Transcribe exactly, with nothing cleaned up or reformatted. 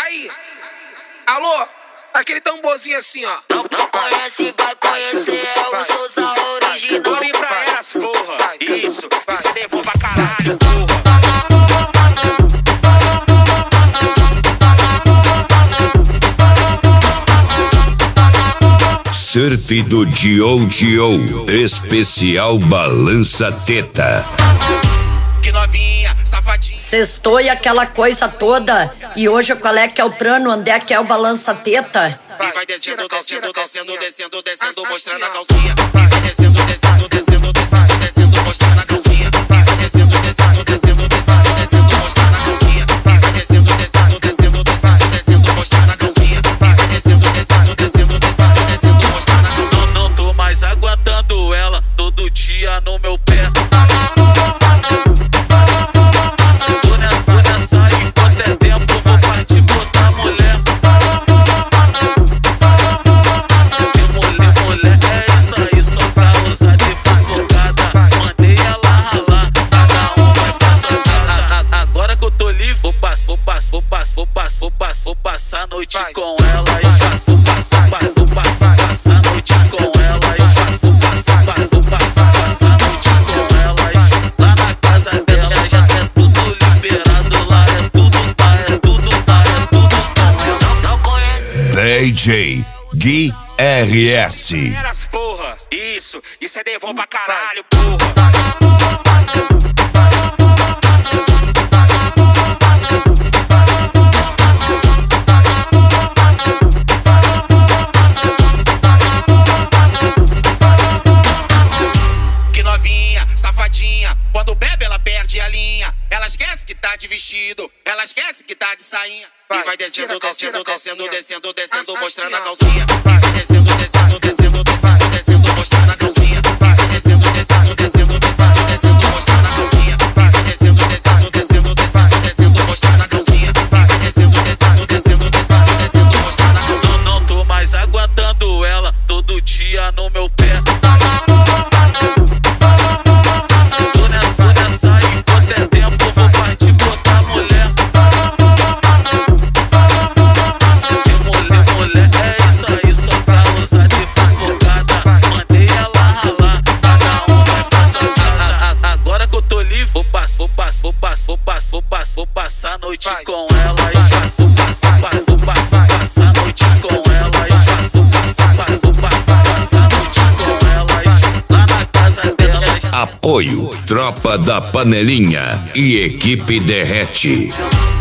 Aí, alô, aquele tamborzinho assim, ó. Não, não conhece, vai conhecer, é o Souza original. Vem pra elas, porra. Isso, isso é devo pra caralho, porra. Surf do Dio Dio, especial Balança Teta. Que novinha, safadinha. Sextou e aquela coisa toda. E hoje qual é que é o plano? Onde é que é o Balança Teta? E vai descendo, descendo, descendo, descendo, descendo, mostrando a calcinha. E vai descendo, descendo, descendo, descendo, descendo, mostrando a calcinha. E vai descendo, descendo, descendo, descendo, descendo, mostrando a calcinha. E vai descendo, descendo, descendo, descendo, descendo, mostrando a calcinha. E vai descendo, descendo, descendo, descendo, descendo, mostrando a calcinha. Não, não tô mais aguentando ela todo dia no meu pé. Tô nessa, nessa, enquanto é tempo vou partir botar mulher. Que mulher, mulher, é isso aí, só causa de fofocada. Mandei ela ralar, cada um vai pra sua casa. Agora que eu tô livre, vou passar, passou, passou, passou, passou, passar a noite com ela. E passou, passou, passou, passou, passar a noite com ela. E passou, passou, passou, passou, passar a noite com ela. E lá na casa dela é tudo liberado, lá é tudo, tá, é tudo, tá, é tudo com ela. Não conhece. D J Gui R S. Eras, porra, isso, isso é devo pra caralho, porra. Que novinha, safadinha. Quando bebe ela perde a linha. Ela esquece que tá de vestido, ela esquece que tá de sainha. E vai descendo, descendo, descendo, descendo, descendo, mostrando a calcinha. E vai descendo, descendo, descendo, descendo, descendo, mostrando a calcinha. E vai descendo, descendo, descendo, descendo, descendo, mostrando a calcinha. E vai descendo, descendo, descendo, descendo, descendo, mostrando a calcinha. E vai descendo, descendo, descendo, descendo, descendo, mostrando a calcinha. Não, não tô mais aguentando ela todo dia no meu pé. Tô nessa, nessa, enquanto é tempo vou partir botar mulher. Que mulher, mulher, é isso aí, só causa de fofocada. Mandei ela ralar, cada um vai pra sua casa. Agora que eu tô livre, vou passou, passou, passou, passou, passou, passar a noite com ela. E passou, passou, passou, passou, passar a noite com ela. E passou, passou, passou, passou, passar a noite com ela. E lá na casa dela Apoio Tropa da Panelinha e Equipe Derrete.